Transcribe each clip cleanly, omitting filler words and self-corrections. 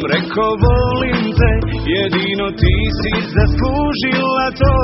rekao volim te, jedino ti si zaslužila to.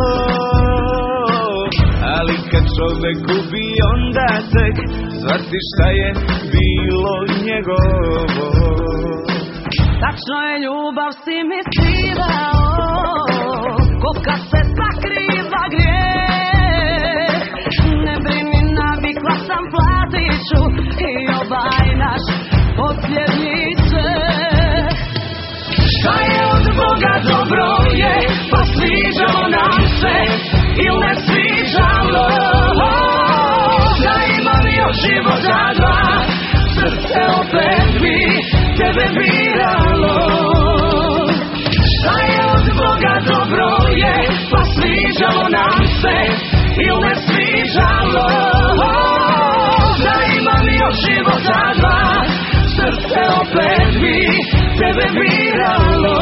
Ali kad čovek gubi onda tek shvati šta je bilo njegovo. Tačno je, ljubav si mi skrivao, ko kad se sakriva grijeh. Ne brini, navikla sam, platit ću i ovaj naš posljednji ceh. Šta je od Boga dobro je, pa sviđalo nam se ili ne sviđalo. Da imam još života dva, srce opet bi tebe biralo. Šta je od Boga dobro je, pa sviđalo nam se ili ne sviđalo. Da imam još života dva, srce opet bi tebe biralo.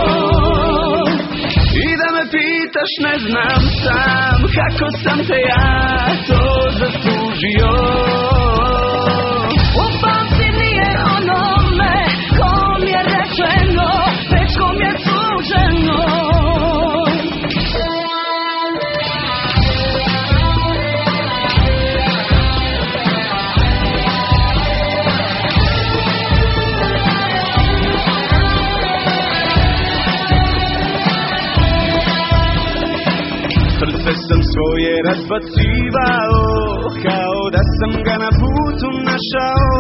I da me pitaš ne znam sam kako sam te ja to zaslužio. Upamti nije onome kom je rečeno, već kom je suđeno. Srce sam svoje razbacivao, kao da sam ga na putu našao.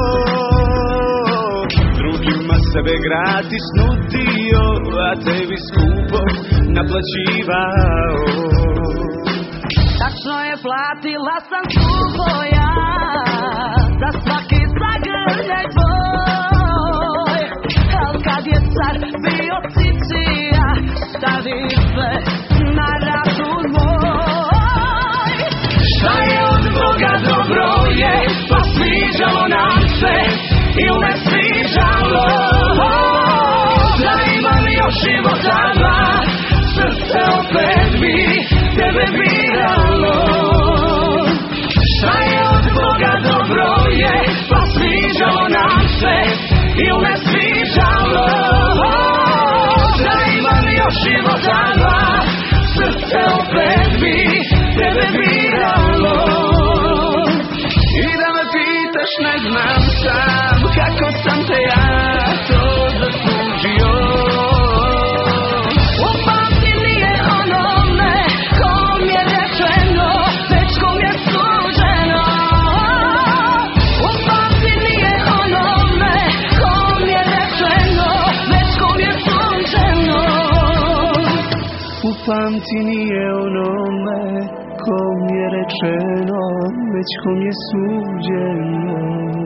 Drugima sebe gratis nudio, a tebi skupo naplaćivao. Tačno je, platila sam skupo ja za svaki zagrljaj tvoj. Al kad je car bio cicija, stavi sve na račun moj. Šta je od Boga dobro je, pa sviđalo nam se ili ne sviđalo. Da imam još života dva, srce opet bi tebe biralo. Šta je od Boga dobro je, pa sviđalo nam se ili ne sviđalo. Da imam još života dva, srce opet bi tebe biralo. I da me pitaš ne znam sam kako sam te ja to zaslužio. Upamti nije onome kom je rečeno, već kom je suđeno. Upamti nije onome kom je rečeno, već kom je suđeno. Upamti nije onome kom je rečeno, već kom je suđeno.